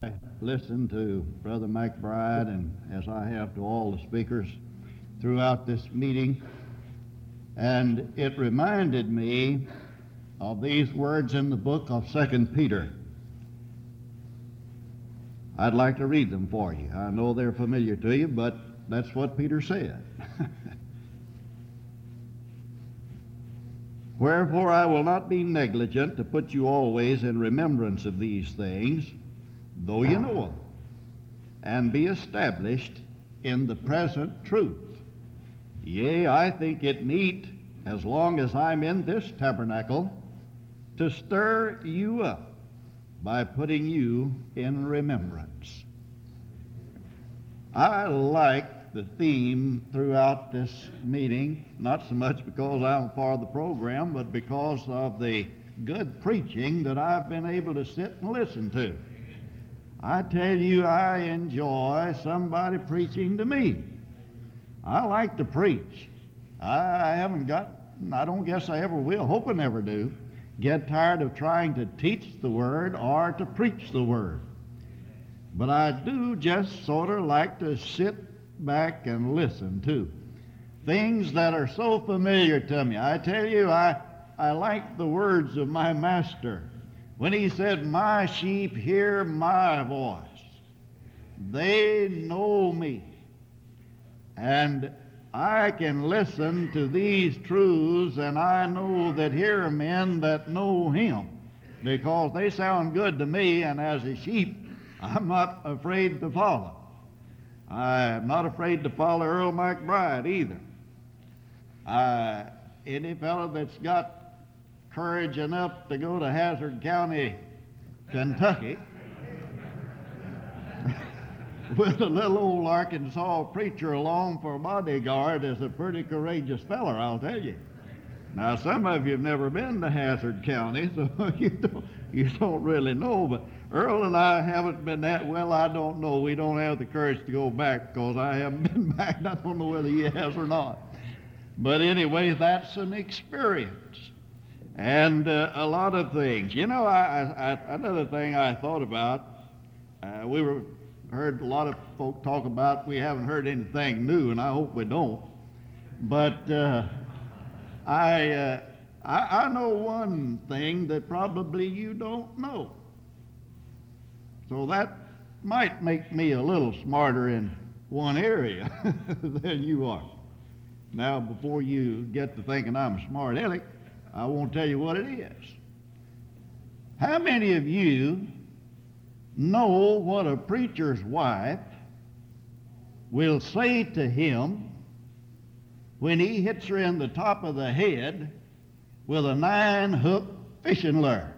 I listened to Brother McBride, and as I have to all the speakers throughout this meeting, and it reminded me of these words in the book of 2 Peter. I'd like to read them for you. I know they're familiar to you, but that's what Peter said. Wherefore I will not be negligent to put you always in remembrance of these things, though you know them, and be established in the present truth. Yea, I think it meet, as long as I'm in this tabernacle, to stir you up by putting you in remembrance. I like the theme throughout this meeting, not so much because I'm a part of the program, but because of the good preaching that I've been able to sit and listen to. I tell you, I enjoy somebody preaching to me. I like to preach. I don't guess I ever will, hope I never do, get tired of trying to teach the Word or to preach the Word. But I do just sort of like to sit back and listen to things that are so familiar to me. I tell you, I like the words of my master when he said, "My sheep hear my voice. They know me." And I can listen to these truths, and I know that here are men that know him, because they sound good to me, and as a sheep, I'm not afraid to follow. I'm not afraid to follow Earl McBride either. Any fellow that's got courage enough to go to Hazard County, Kentucky, with a little old Arkansas preacher along for a bodyguard is a pretty courageous feller, I'll tell you. Now, some of you have never been to Hazard County, so you don't really know, but Earl and I haven't been that well. I don't know. We don't have the courage to go back because I haven't been back. I don't know whether he has or not. But anyway, that's an experience. And a lot of things. You know, another thing I thought about, heard a lot of folk talk about we haven't heard anything new, and I hope we don't. But I know one thing that probably you don't know. So that might make me a little smarter in one area than you are. Now, before you get to thinking I'm a smart aleck, I won't tell you what it is. How many of you know what a preacher's wife will say to him when he hits her in the top of the head with a 9-hook fishing lure?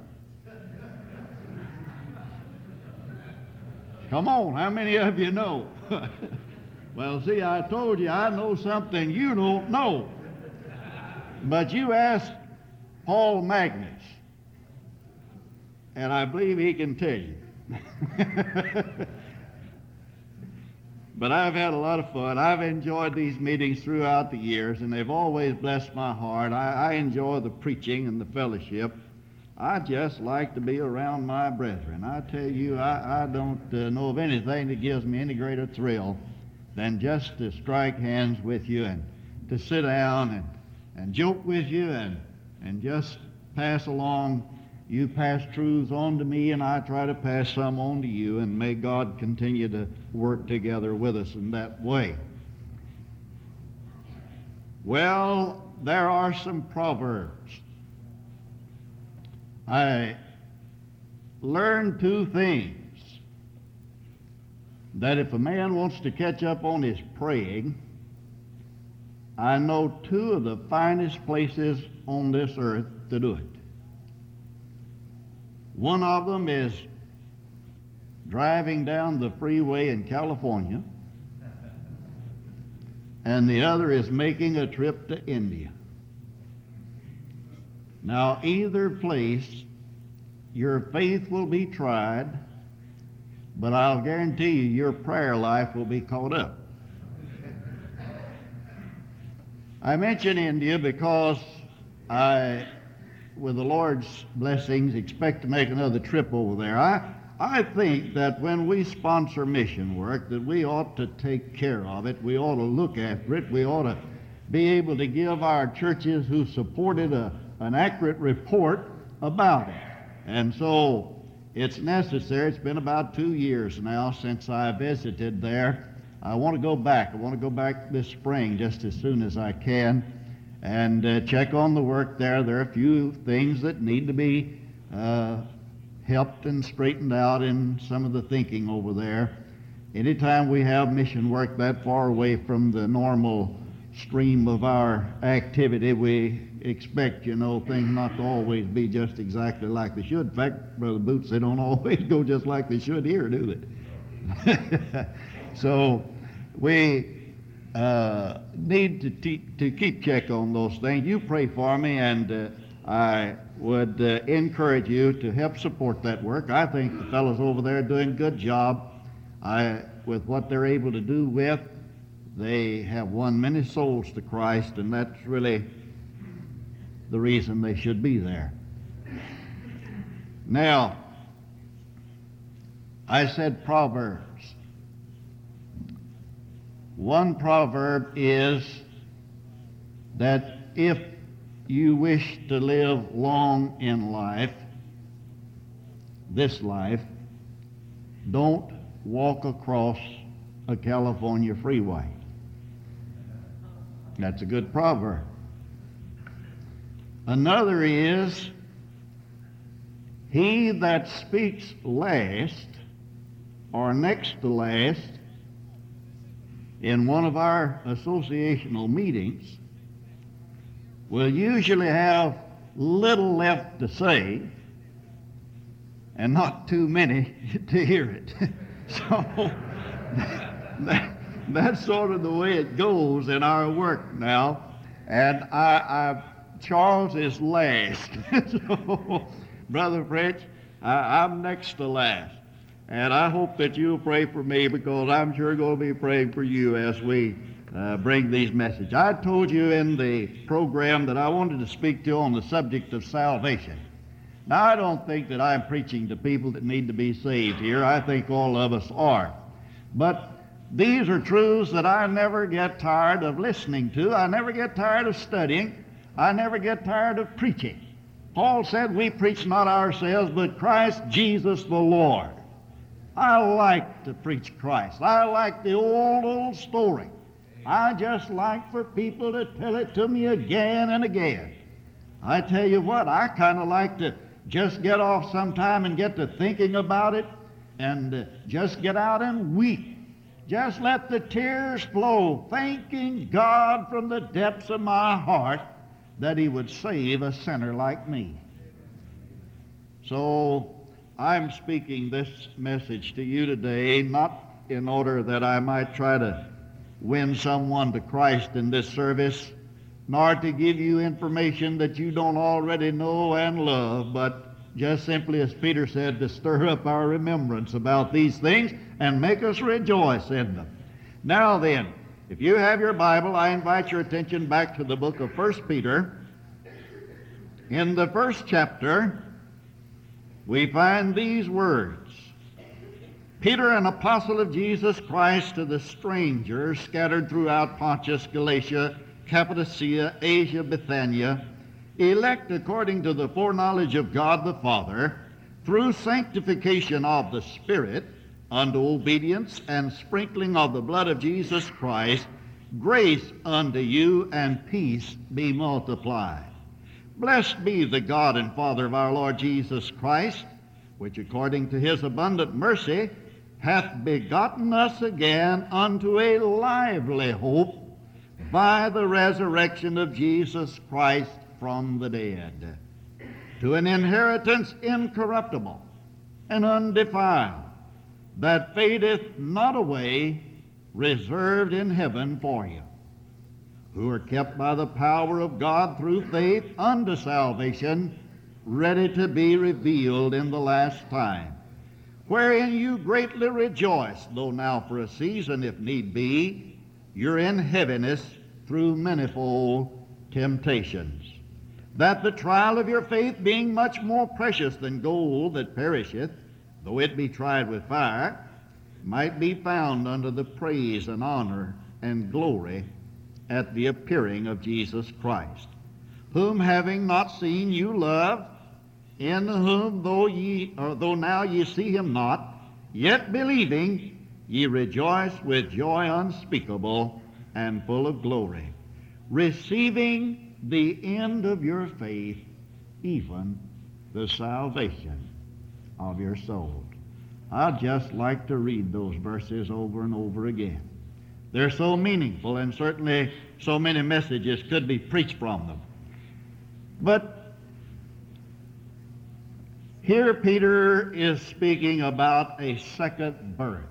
Come on, how many of you know? Well, see, I told you I know something you don't know. But you ask Paul Magnus, and I believe he can tell you. But I've had a lot of fun. I've enjoyed these meetings throughout the years, and they've always blessed my heart. I enjoy the preaching and the fellowship. I just like to be around my brethren. I tell you, I don't know of anything that gives me any greater thrill than just to strike hands with you and to sit down and joke with you and just pass along. You pass truths on to me, and I try to pass some on to you, and may God continue to work together with us in that way. Well, there are some proverbs. I learned two things. That if a man wants to catch up on his praying, I know two of the finest places on this earth to do it. One of them is driving down the freeway in California, and the other is making a trip to India. Now, either place, your faith will be tried, but I'll guarantee you your prayer life will be caught up. I mention India because I, with the Lord's blessings, expect to make another trip over there. I think that when we sponsor mission work, that we ought to take care of it. We ought to look after it. We ought to be able to give our churches who support it an accurate report about it. And so it's necessary. It's been about 2 years now since I visited there. I want to go back. I want to go back this spring just as soon as I can and check on the work there. There are a few things that need to be helped and straightened out in some of the thinking over there. Anytime we have mission work that far away from the normal stream of our activity, we expect, things not to always be just exactly like they should. In fact, Brother Boots, they don't always go just like they should here, do they? So we need to keep check on those things. You pray for me, and I would encourage you to help support that work. I think the fellows over there are doing a good job with what they're able to do with. They have won many souls to Christ, and that's really the reason they should be there. Now, I said Proverbs. One proverb is that if you wish to live long in life, this life, don't walk across a California freeway. That's a good proverb. Another is, he that speaks last or next to last in one of our associational meetings will usually have little left to say and not too many to hear it. So that's sort of the way it goes in our work now. And Charles is last. So, Brother French, I'm next to last. And I hope that you'll pray for me, because I'm sure going to be praying for you as we bring these messages. I told you in the program that I wanted to speak to you on the subject of salvation. Now, I don't think that I'm preaching to people that need to be saved here. I think all of us are. But these are truths that I never get tired of listening to. I never get tired of studying. I never get tired of preaching. Paul said, we preach not ourselves, but Christ Jesus the Lord. I like to preach Christ. I like the old story. I just like for people to tell it to me again and again. I tell you what, I kind of like to just get off sometime and get to thinking about it and just get out and weep. Just let the tears flow, thanking God from the depths of my heart that He would save a sinner like me. So I'm speaking this message to you today, not in order that I might try to win someone to Christ in this service, nor to give you information that you don't already know and love, but just simply, as Peter said, to stir up our remembrance about these things and make us rejoice in them. Now then, if you have your Bible, I invite your attention back to the book of 1 Peter. In the first chapter, we find these words. Peter, an apostle of Jesus Christ, to the strangers scattered throughout Pontus, Galatia, Cappadocia, Asia, Bithynia, elect according to the foreknowledge of God the Father, through sanctification of the Spirit, unto obedience and sprinkling of the blood of Jesus Christ, grace unto you and peace be multiplied. Blessed be the God and Father of our Lord Jesus Christ, which according to His abundant mercy hath begotten us again unto a lively hope by the resurrection of Jesus Christ from the dead, to an inheritance incorruptible and undefiled, that fadeth not away, reserved in heaven for you, who are kept by the power of God through faith unto salvation, ready to be revealed in the last time, wherein you greatly rejoice, though now for a season, if need be, you're in heaviness through manifold temptations, that the trial of your faith, being much more precious than gold that perisheth, though it be tried with fire, might be found unto the praise and honor and glory at the appearing of Jesus Christ, whom having not seen you love, in whom though now ye see him not, yet believing ye rejoice with joy unspeakable and full of glory, receiving the end of your faith, even the salvation of your souls. I'd just like to read those verses over and over again. They're so meaningful, and certainly so many messages could be preached from them. But here Peter is speaking about a second birth.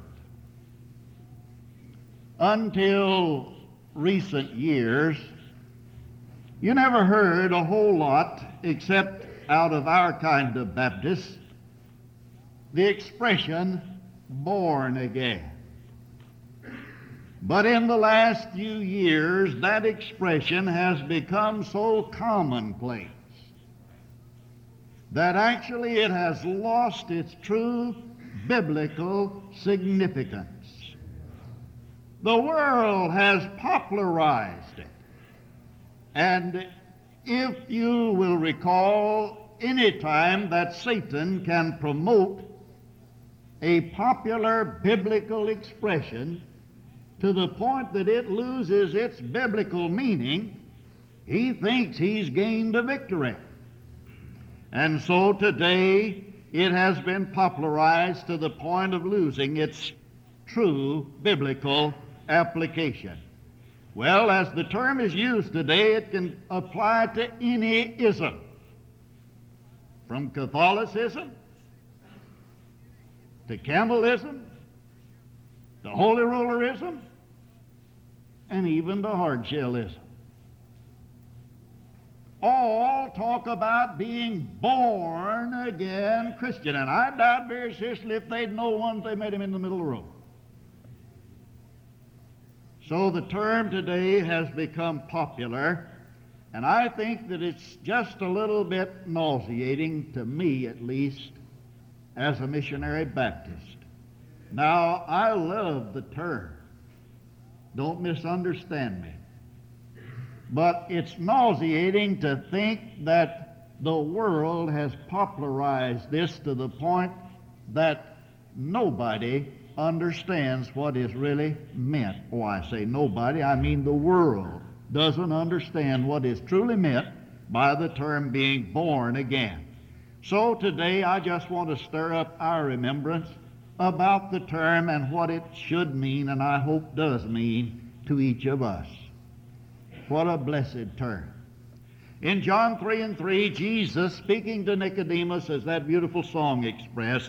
Until recent years, you never heard a whole lot, except out of our kind of Baptists, the expression born again. But in the last few years, that expression has become so commonplace that actually it has lost its true biblical significance. The world has popularized it. And if you will recall, any time that Satan can promote a popular biblical expression to the point that it loses its biblical meaning, he thinks he's gained a victory. And so today it has been popularized to the point of losing its true biblical application. Well, as the term is used today, it can apply to any ism, from Catholicism to Campbellism, to Holy Rollerism, and even to Hardshellism. All talk about being born again Christian, and I doubt very seriously if they'd know one if they met him in the middle of the road. So the term today has become popular, and I think that it's just a little bit nauseating, to me at least, as a missionary Baptist. Now, I love the term. Don't misunderstand me. But it's nauseating to think that the world has popularized this to the point that nobody understands what is really meant. Oh, I say nobody, I mean the world doesn't understand what is truly meant by the term being born again. So today I just want to stir up our remembrance about the term and what it should mean, and I hope does mean, to each of us. What a blessed term. In John 3:3, Jesus, speaking to Nicodemus, as that beautiful song expressed,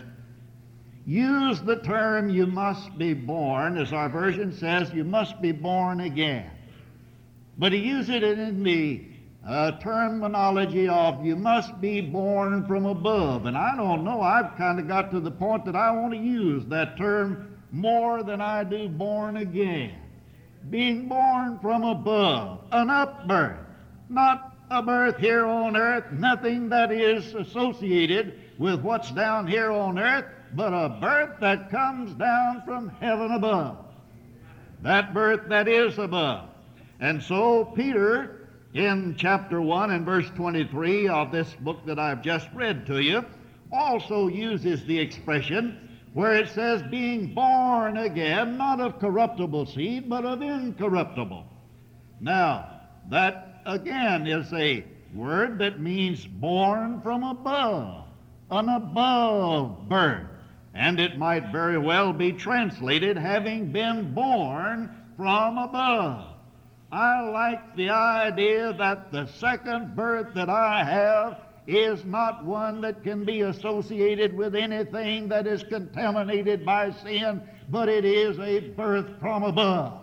used the term, you must be born, as our version says, you must be born again. But he used it in the terminology of you must be born from above. And I don't know, I've kind of got to the point that I want to use that term more than I do born again. Being born from above, an upbirth, not a birth here on earth, nothing that is associated with what's down here on earth, but a birth that comes down from heaven above. That birth that is above. And so Peter, in chapter 1 and verse 23 of this book that I've just read to you, also uses the expression where it says being born again, not of corruptible seed, but of incorruptible. Now, that again is a word that means born from above, an above birth. And it might very well be translated having been born from above. I like the idea that the second birth that I have is not one that can be associated with anything that is contaminated by sin, but it is a birth from above,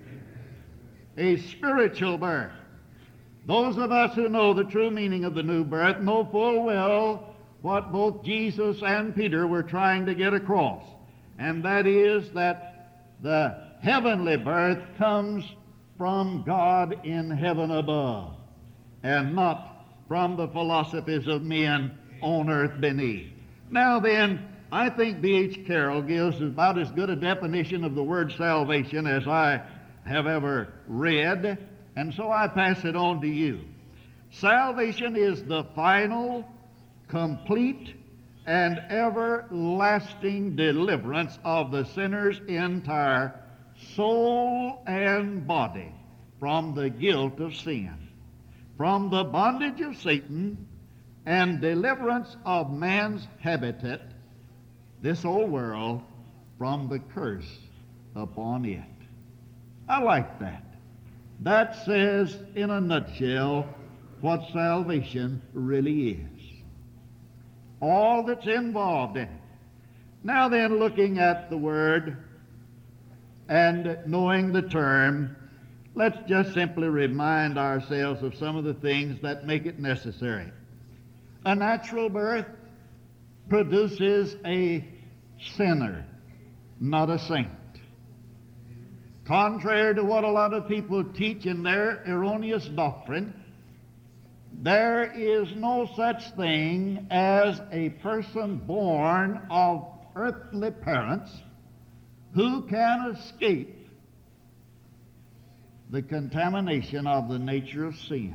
a spiritual birth. Those of us who know the true meaning of the new birth know full well what both Jesus and Peter were trying to get across, and that is that the heavenly birth comes from God in heaven above, and not from the philosophies of men on earth beneath. Now then, I think B.H. Carroll gives about as good a definition of the word salvation as I have ever read, and so I pass it on to you. Salvation is the final, complete, and everlasting deliverance of the sinner's entire soul and body from the guilt of sin, from the bondage of Satan, and deliverance of man's habitat, this old world, from the curse upon it. I like that. That says, in a nutshell, what salvation really is. All that's involved in it. Now then, looking at the word and knowing the term, let's just simply remind ourselves of some of the things that make it necessary. A natural birth produces a sinner, not a saint. Contrary to what a lot of people teach in their erroneous doctrine, there is no such thing as a person born of earthly parents who can escape the contamination of the nature of sin.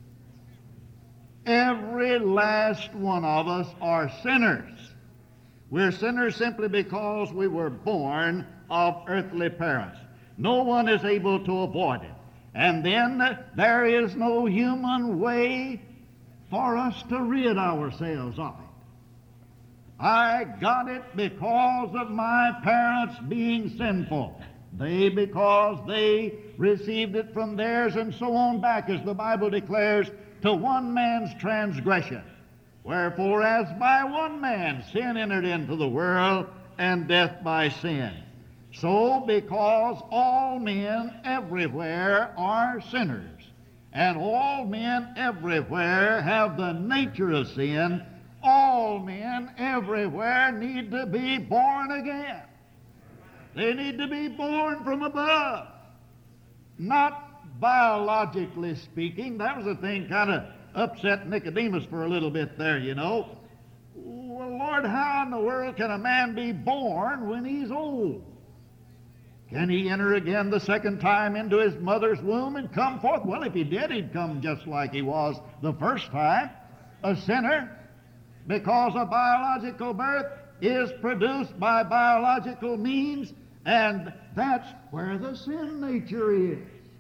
Every last one of us are sinners. We're sinners simply because we were born of earthly parents. No one is able to avoid it. And then there is no human way for us to rid ourselves of it. I got it because of my parents being sinful. They because they received it from theirs, and so on back, as the Bible declares, to one man's transgression. Wherefore, as by one man sin entered into the world, and death by sin, so because all men everywhere are sinners, and all men everywhere have the nature of sin, all men everywhere need to be born again. They need to be born from above. Not biologically speaking. That was a thing kind of upset Nicodemus for a little bit there, you know. Well, Lord, how in the world can a man be born when he's old? Can he enter again the second time into his mother's womb and come forth? Well, if he did, he'd come just like he was the first time, a sinner, because a biological birth is produced by biological means, and that's where the sin nature is.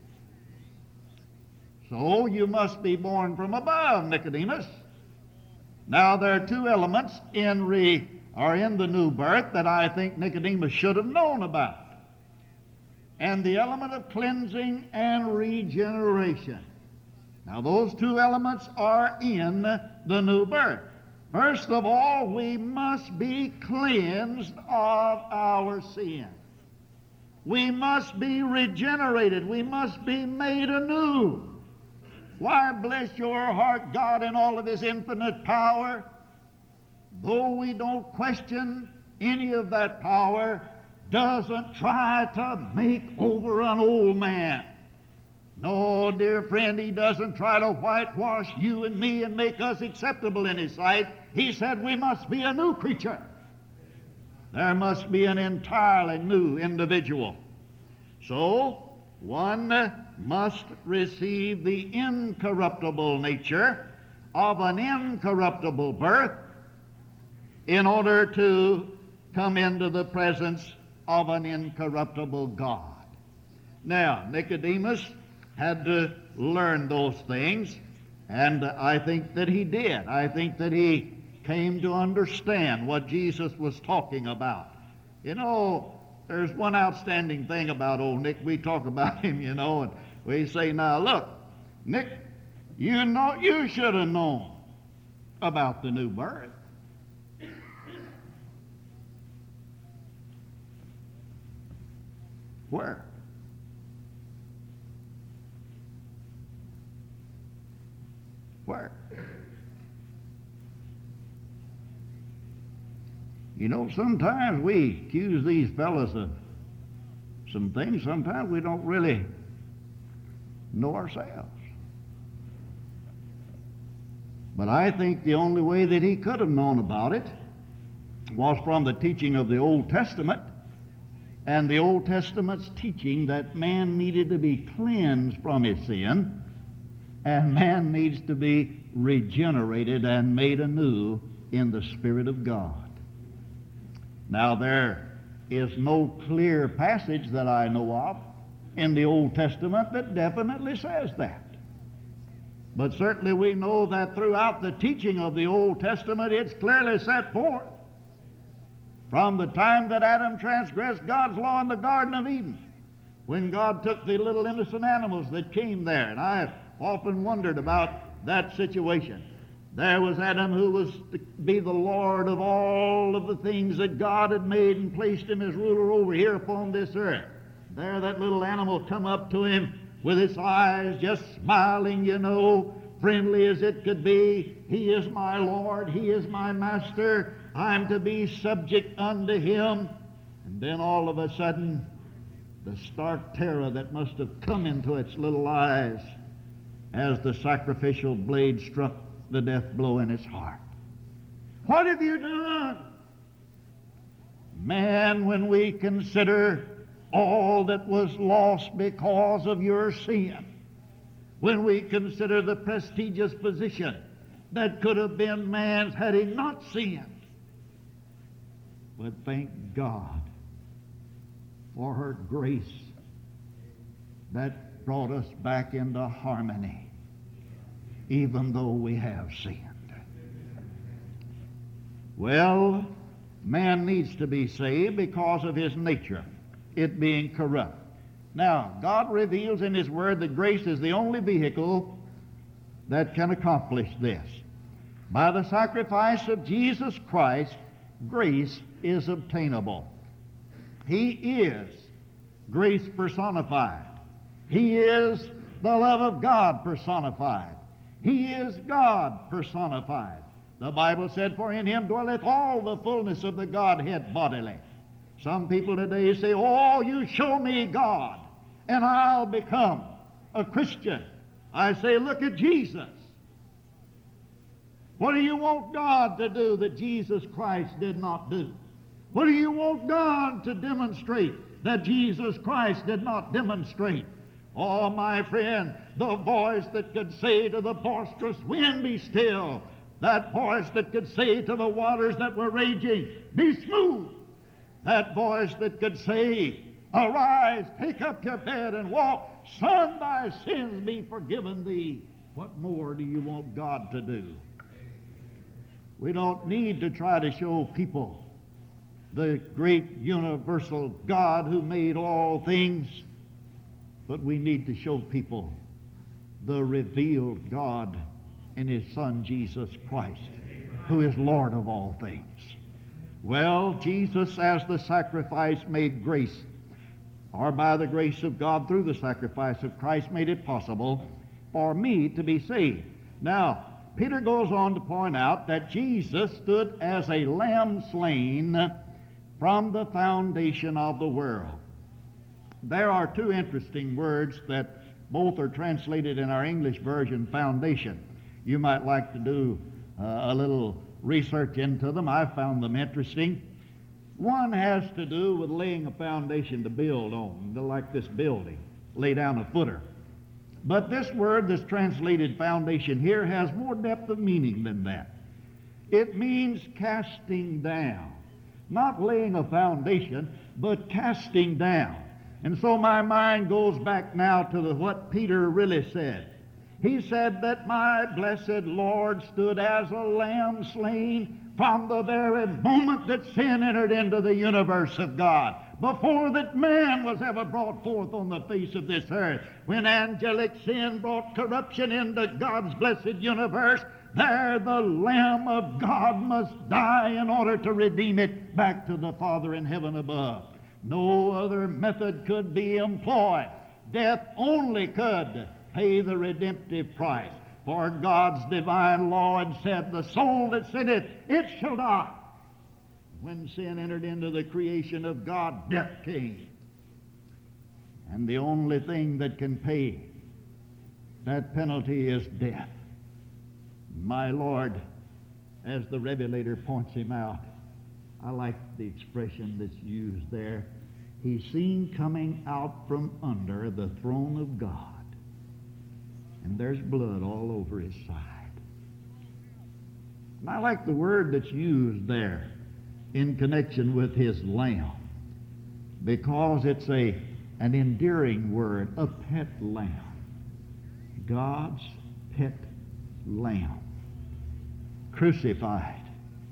So you must be born from above, Nicodemus. Now there are two elements in the new birth that I think Nicodemus should have known about. And the element of cleansing and regeneration. Now those two elements are in the new birth. First of all, we must be cleansed of our sin. We must be regenerated. We must be made anew. Why, bless your heart, God in all of His infinite power, though we don't question any of that power, doesn't try to make over an old man. No, dear friend, He doesn't try to whitewash you and me and make us acceptable in His sight. He said we must be a new creature. There must be an entirely new individual. So, one must receive the incorruptible nature of an incorruptible birth in order to come into the presence of an incorruptible God. Now, Nicodemus had to learn those things, and I think that he did. I think that he came to understand what Jesus was talking about. You know, there's one outstanding thing about old Nick. We talk about him, you know, and we say, now look, Nick, you know, you should have known about the new birth. Where? Where? You know, sometimes we accuse these fellows of some things. Sometimes we don't really know ourselves. But I think the only way that he could have known about it, was from the teaching of the Old Testament, and the Old Testament's teaching that man needed to be cleansed from his sin, and man needs to be regenerated and made anew in the Spirit of God. Now, there is no clear passage that I know of in the Old Testament that definitely says that. But certainly we know that throughout the teaching of the Old Testament, it's clearly set forth. From the time that Adam transgressed God's law in the Garden of Eden, when God took the little innocent animals that came there, and I have often wondered about that situation. There was Adam, who was to be the Lord of all of the things that God had made and placed him as ruler over here upon this earth. There that little animal come up to him with its eyes just smiling, friendly as it could be. He is my Lord. He is my master. I'm to be subject unto him. And then all of a sudden, the stark terror that must have come into its little eyes as the sacrificial blade struck the death blow in its heart. What have you done? Man, when we consider all that was lost because of your sin, when we consider the prestigious position that could have been man's had he not sinned, but thank God for her grace that brought us back into harmony, even though we have sinned. Well, man needs to be saved because of his nature, it being corrupt. Now, God reveals in his word that grace is the only vehicle that can accomplish this. By the sacrifice of Jesus Christ, grace is obtainable. He is grace personified. He is the love of God personified. He is God personified. The Bible said, "For in him dwelleth all the fullness of the Godhead bodily." Some people today say, "Oh, you show me God, and I'll become a Christian." I say, look at Jesus. What do you want God to do that Jesus Christ did not do? What do you want God to demonstrate that Jesus Christ did not demonstrate? Oh, my friend, the voice that could say to the boisterous wind, "Be still," that voice that could say to the waters that were raging, "Be smooth," that voice that could say, "Arise, take up your bed and walk. Son, thy sins be forgiven thee." What more do you want God to do? We don't need to try to show people the great universal God who made all things, but we need to show people the revealed God in his Son Jesus Christ, who is Lord of all things. Well, Jesus, as the sacrifice, made grace, or by the grace of God through the sacrifice of Christ, made it possible for me to be saved. Now, Peter goes on to point out that Jesus stood as a lamb slain from the foundation of the world. There are two interesting words that both are translated in our English version, foundation. You might like to do a little research into them. I found them interesting. One has to do with laying a foundation to build on, like this building, lay down a footer. But this word that's translated foundation here has more depth of meaning than that. It means casting down. Not laying a foundation, but casting down. And so my mind goes back now to what Peter really said. He said that my blessed Lord stood as a lamb slain from the very moment that sin entered into the universe of God, before that man was ever brought forth on the face of this earth. When angelic sin brought corruption into God's blessed universe, there the Lamb of God must die in order to redeem it back to the Father in heaven above. No other method could be employed. Death only could pay the redemptive price. For God's divine law had said, "The soul that sinneth, it shall die." When sin entered into the creation of God, death came. And the only thing that can pay that penalty is death. My Lord, as the Revelator points him out, I like the expression that's used there. He's seen coming out from under the throne of God, and there's blood all over his side. And I like the word that's used there in connection with his lamb, because it's an endearing word, a pet lamb. God's pet lamb, crucified,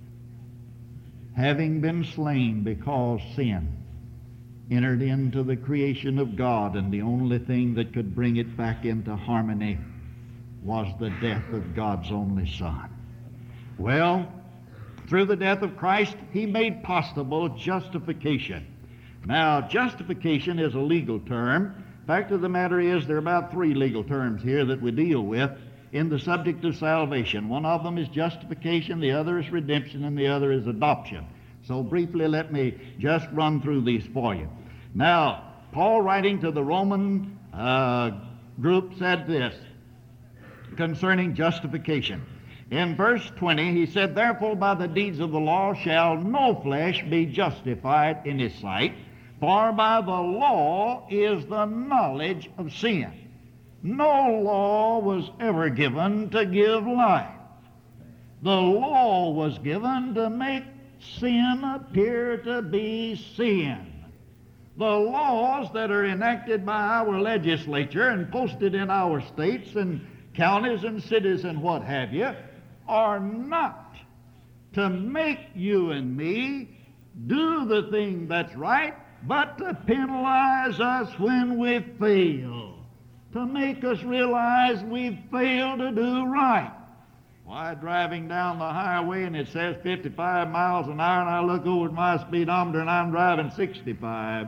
having been slain because sin entered into the creation of God, and the only thing that could bring it back into harmony was the death of God's only Son. Well, through the death of Christ, he made possible justification. Now, justification is a legal term. Fact of the matter is, there are about 3 legal terms here that we deal with in the subject of salvation. One of them is justification, the other is redemption, and the other is adoption. So briefly, let me just run through these for you. Now, Paul, writing to the Roman group, said this concerning justification. In verse 20, he said, "Therefore by the deeds of the law shall no flesh be justified in his sight, for by the law is the knowledge of sin." No law was ever given to give life. The law was given to make sin appear to be sin. The laws that are enacted by our legislature and posted in our states and counties and cities and what have you are not to make you and me do the thing that's right, but to penalize us when we fail, to make us realize we've failed to do right. Why, driving down the highway and it says 55 miles an hour, and I look over at my speedometer and I'm driving 65,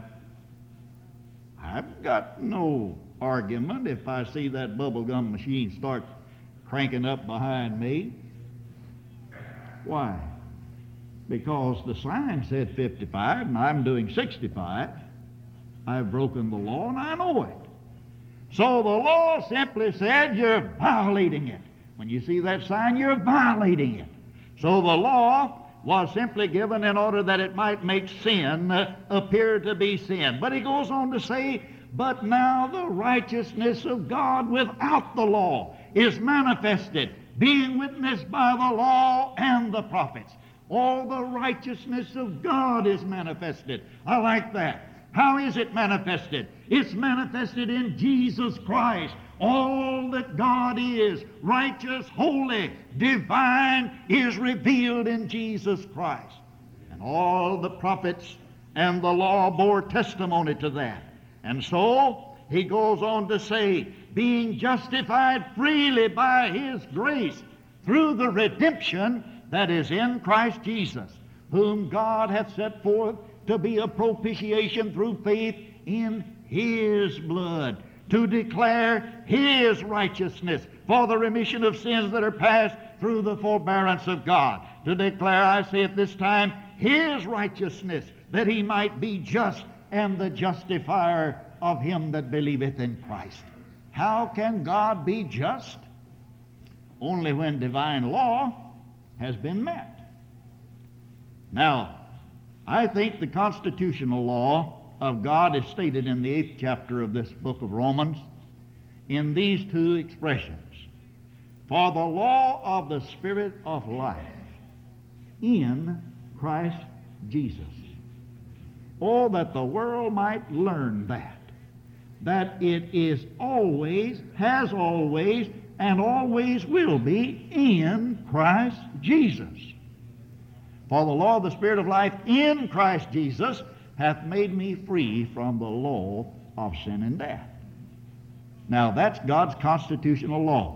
I've got no argument if I see that bubblegum machine start cranking up behind me. Why? Because the sign said 55 and I'm doing 65. I've broken the law and I know it. So the law simply said you're violating it. When you see that sign, you're violating it. So the law was simply given in order that it might make sin appear to be sin. But he goes on to say, but now the righteousness of God without the law is manifested, being witnessed by the law and the prophets. All the righteousness of God is manifested. I like that. How is it manifested? It's manifested in Jesus Christ. All that God is, righteous, holy, divine, is revealed in Jesus Christ. And all the prophets and the law bore testimony to that. And so he goes on to say, being justified freely by his grace through the redemption that is in Christ Jesus, whom God hath set forth to be a propitiation through faith in his blood, to declare his righteousness for the remission of sins that are past through the forbearance of God, to declare, I say at this time, his righteousness, that he might be just and the justifier of him that believeth in Christ. How can God be just? Only when divine law has been met. Now, I think the constitutional law of God is stated in the 8th chapter of this book of Romans in these 2 expressions. For the law of the Spirit of life in Christ Jesus. Oh, that the world might learn that it is always, has always, and always will be in Christ Jesus. For the law of the Spirit of life in Christ Jesus hath made me free from the law of sin and death. Now, that's God's constitutional law.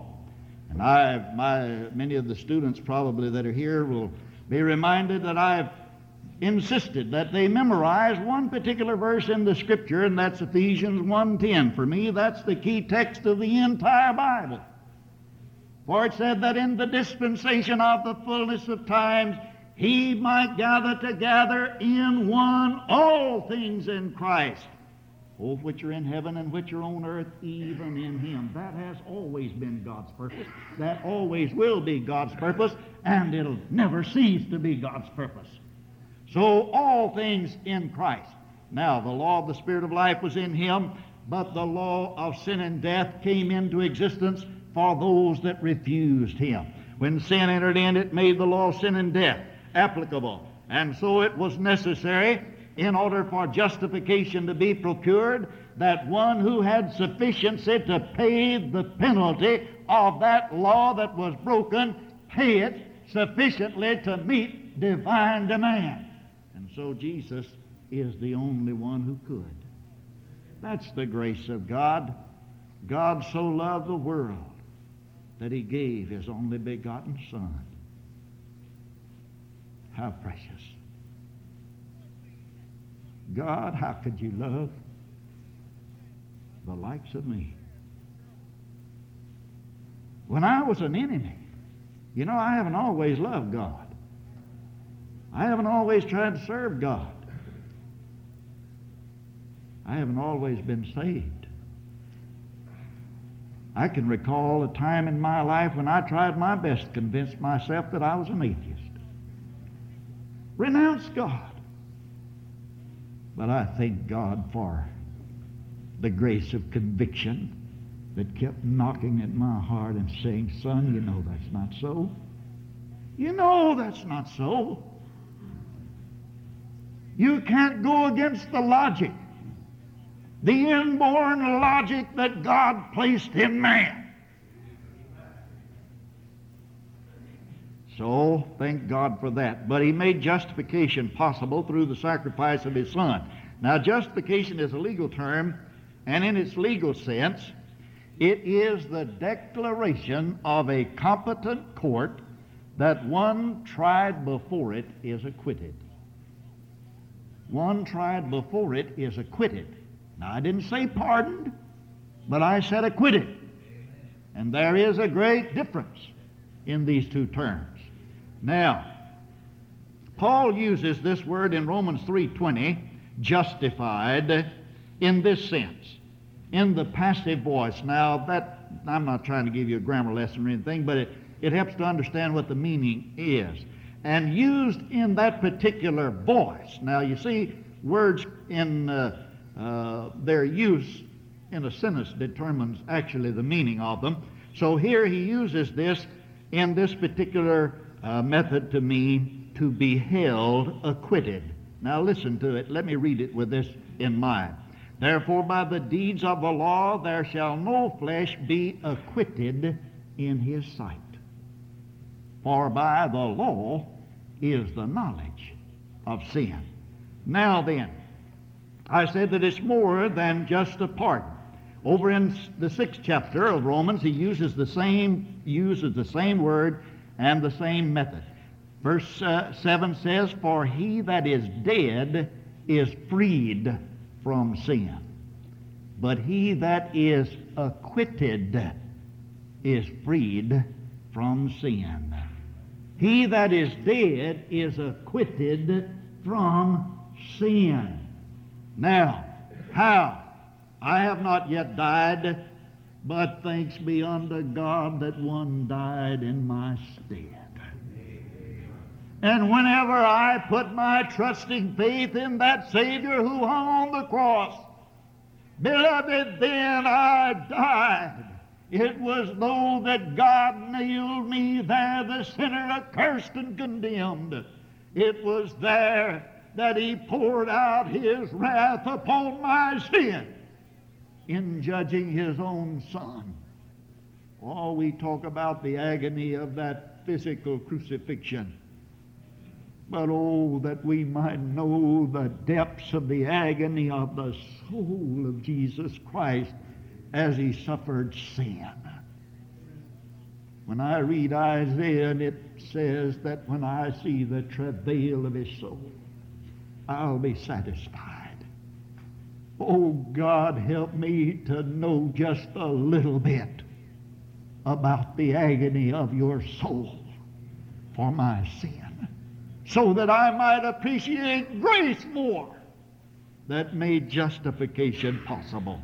And many of the students probably that are here will be reminded that I've insisted that they memorize one particular verse in the Scripture, and that's Ephesians 1:10. For me, that's the key text of the entire Bible. For it said that in the dispensation of the fullness of times, he might gather together in one all things in Christ, both which are in heaven and which are on earth, even in him. That has always been God's purpose. That always will be God's purpose, and it'll never cease to be God's purpose. So all things in Christ. Now, the law of the Spirit of life was in him, but the law of sin and death came into existence for those that refused him. When sin entered in, it made the law of sin and death applicable. And so it was necessary, in order for justification to be procured, that one who had sufficiency to pay the penalty of that law that was broken, pay it sufficiently to meet divine demand. And so Jesus is the only one who could. That's the grace of God. God so loved the world that he gave his only begotten Son. How precious. God, how could you love the likes of me? When I was an enemy, you know, I haven't always loved God. I haven't always tried to serve God. I haven't always been saved. I can recall a time in my life when I tried my best to convince myself that I was an atheist. Renounced God. But I thank God for the grace of conviction that kept knocking at my heart and saying, son, you know that's not so. You know that's not so. You can't go against the logic, the inborn logic that God placed in man. So, thank God for that. But he made justification possible through the sacrifice of his Son. Now, justification is a legal term, and in its legal sense, it is the declaration of a competent court that one tried before it is acquitted. One tried before it is acquitted. Now, I didn't say pardoned, but I said acquitted. And there is a great difference in these two terms. Now, Paul uses this word in Romans 3:20, justified, in this sense, in the passive voice. Now, that I'm not trying to give you a grammar lesson or anything, but it helps to understand what the meaning is. And used in that particular voice. Now, you see, words in their use in a sentence determines actually the meaning of them. So here he uses this in this particular method to mean to be held acquitted. Now listen to it. Let me read it with this in mind. Therefore, by the deeds of the law there shall no flesh be acquitted in his sight. For by the law is the knowledge of sin. Now then, I said that it's more than just a pardon. Over in the 6th chapter of Romans, he uses the same word and the same method. Verse 7 says, for he that is dead is freed from sin, but he that is acquitted is freed from sin. He that is dead is acquitted from sin. Now, how? I have not yet died, but thanks be unto God that one died in my stead. And whenever I put my trusting faith in that Savior who hung on the cross, beloved, then I died. It was though that God nailed me there, the sinner accursed and condemned. It was there that he poured out his wrath upon my sin in judging his own Son. Oh, we talk about the agony of that physical crucifixion. But oh, that we might know the depths of the agony of the soul of Jesus Christ as he suffered sin. When I read Isaiah, and it says that when I see the travail of his soul, I'll be satisfied. Oh, God, help me to know just a little bit about the agony of your soul for my sin, so that I might appreciate grace more that made justification possible.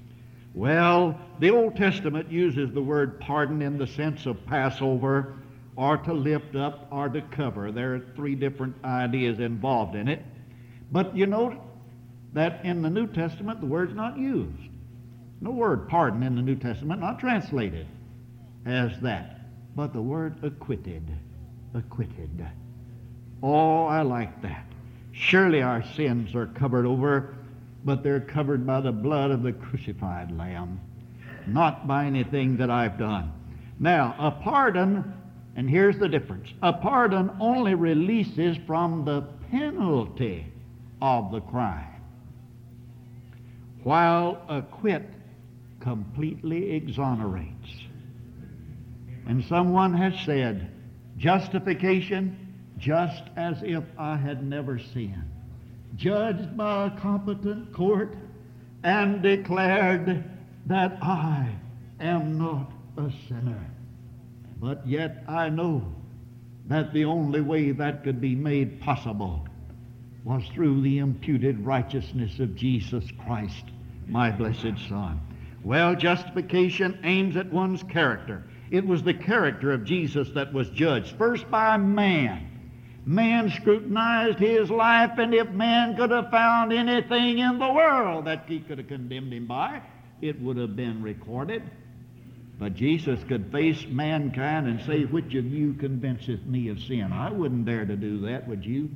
Well, the Old Testament uses the word pardon in the sense of Passover or to lift up, or to cover. There are three different ideas involved in it. But you note that in the New Testament the word's not used. No word pardon in the New Testament, not translated as that. But the word acquitted. Acquitted. Oh, I like that. Surely our sins are covered over, but they're covered by the blood of the crucified Lamb, not by anything that I've done. Now, a pardon, and here's the difference, a pardon only releases from the penalty of the crime, while acquit completely exonerates. And someone has said, justification, just as if I had never sinned, judged by a competent court and declared that I am not a sinner. But yet I know that the only way that could be made possible was through the imputed righteousness of Jesus Christ, my blessed Son. Well, justification aims at one's character. It was the character of Jesus that was judged, first by man. Man scrutinized his life, and if man could have found anything in the world that he could have condemned him by, it would have been recorded. But Jesus could face mankind and say, which of you convinceth me of sin? I wouldn't dare to do that, would you?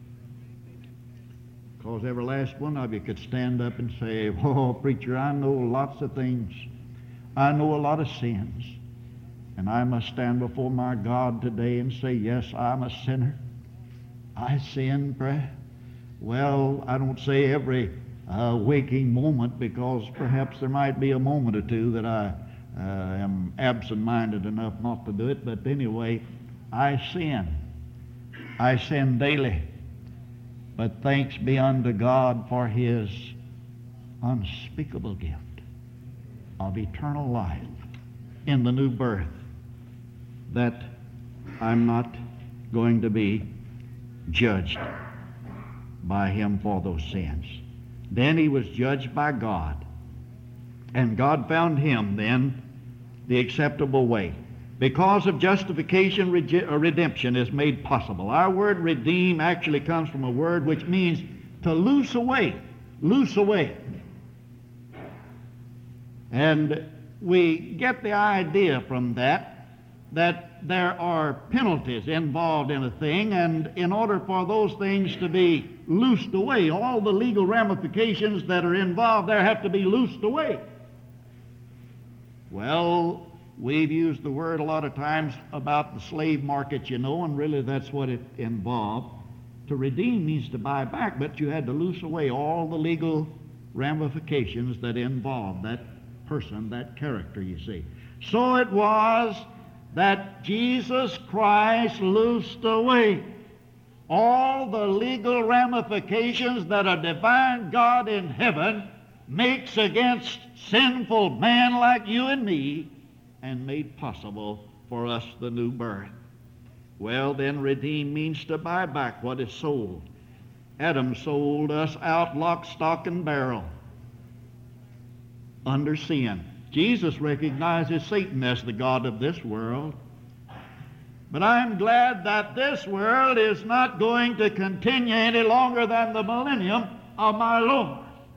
Because every last one of you could stand up and say, oh, preacher, I know lots of things. I know a lot of sins. And I must stand before my God today and say, yes, I'm a sinner. I sin, well, I don't say every waking moment, because perhaps there might be a moment or two that I am absent-minded enough not to do it. But anyway, I sin. I sin daily. But thanks be unto God for His unspeakable gift of eternal life in the new birth, that I'm not going to be judged by Him for those sins. Then He was judged by God, and God found Him then the acceptable way. Because of justification, redemption is made possible. Our word redeem actually comes from a word which means to loose away. Loose away. And we get the idea from that there are penalties involved in a thing, and in order for those things to be loosed away, all the legal ramifications that are involved there have to be loosed away. Well, we've used the word a lot of times about the slave market, you know, and really that's what it involved. To redeem means to buy back, but you had to loose away all the legal ramifications that involved that person, that character, you see. So it was that Jesus Christ loosed away all the legal ramifications that a divine God in heaven makes against sinful man like you and me, and made possible for us the new birth. Well, then, redeem means to buy back what is sold. Adam sold us out lock, stock, and barrel under sin. Jesus recognizes Satan as the god of this world. But I'm glad that this world is not going to continue any longer than the millennium of my Lord.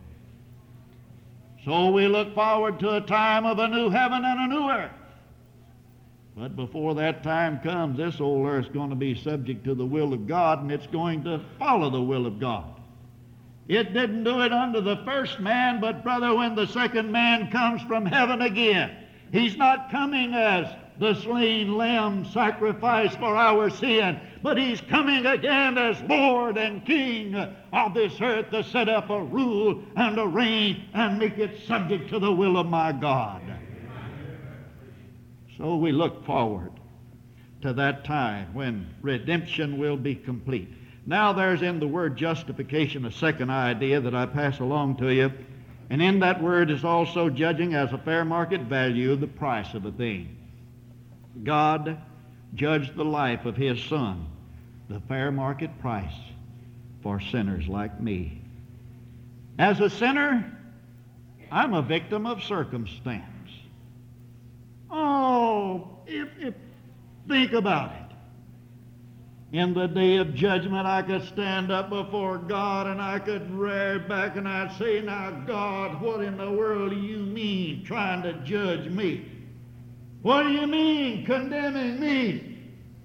So we look forward to a time of a new heaven and a new earth. But before that time comes, this old earth's going to be subject to the will of God, and it's going to follow the will of God. It didn't do it under the first man, but brother, when the second man comes from heaven again, he's not coming as the slain lamb sacrifice for our sin, but he's coming again as Lord and King of this earth to set up a rule and a reign and make it subject to the will of my God. So we look forward to that time when redemption will be complete. Now there's in the word justification a second idea that I pass along to you, and in that word is also judging as a fair market value the price of a thing. God judged the life of His Son, the fair market price for sinners like me. As a sinner, I'm a victim of circumstance. Oh, if Think about it. In the day of judgment, I could stand up before God and I could rear back and I'd say, now, God, what in the world do you mean trying to judge me? What do you mean condemning me?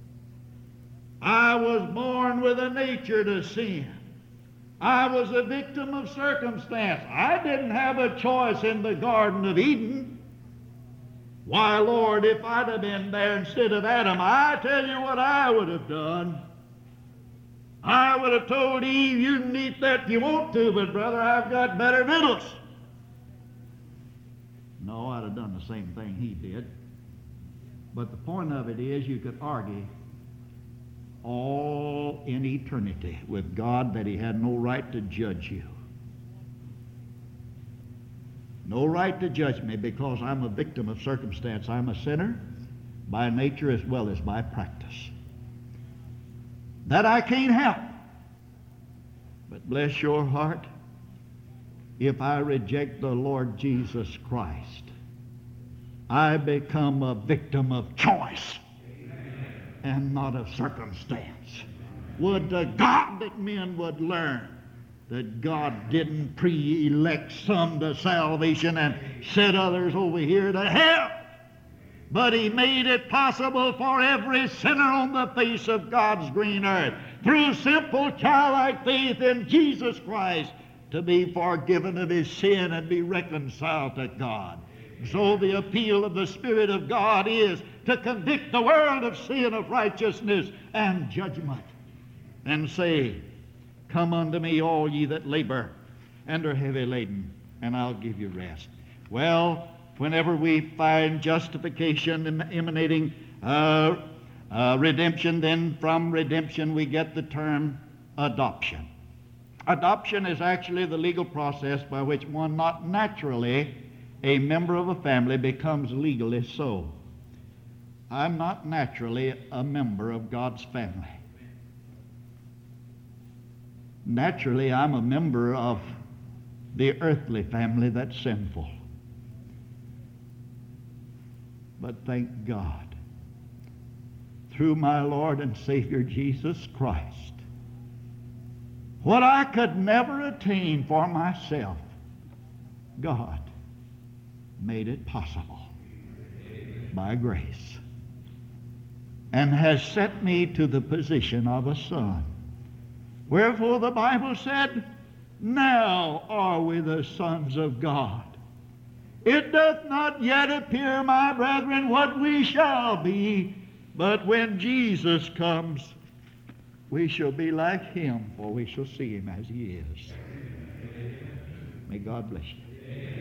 I was born with a nature to sin. I was a victim of circumstance. I didn't have a choice in the Garden of Eden. Why, Lord, if I'd have been there instead of Adam, I tell you what I would have done. I would have told Eve, you can eat that if you want to, but brother, I've got better victuals. No, I'd have done the same thing he did. But the point of it is, you could argue all in eternity with God that he had no right to judge you. No right to judge me because I'm a victim of circumstance. I'm a sinner by nature as well as by practice. That I can't help. But bless your heart, if I reject the Lord Jesus Christ, I become a victim of choice and not of circumstance. Would to God that men would learn that God didn't pre-elect some to salvation and set others over here to hell, but he made it possible for every sinner on the face of God's green earth, through simple childlike faith in Jesus Christ, to be forgiven of his sin and be reconciled to God. So the appeal of the Spirit of God is to convict the world of sin, of righteousness, and judgment, and say, come unto me, all ye that labor and are heavy laden, and I'll give you rest. Well, whenever we find justification emanating redemption, then from redemption we get the term adoption. Adoption is actually the legal process by which one not naturally a member of a family becomes legally so. I'm not naturally a member of God's family. Naturally, I'm a member of the earthly family that's sinful. But thank God, through my Lord and Savior Jesus Christ, what I could never attain for myself, God made it possible by grace and has set me to the position of a son. Wherefore the Bible said, now are we the sons of God. It doth not yet appear, my brethren, what we shall be, but when Jesus comes, we shall be like him, for we shall see him as he is. May God bless you.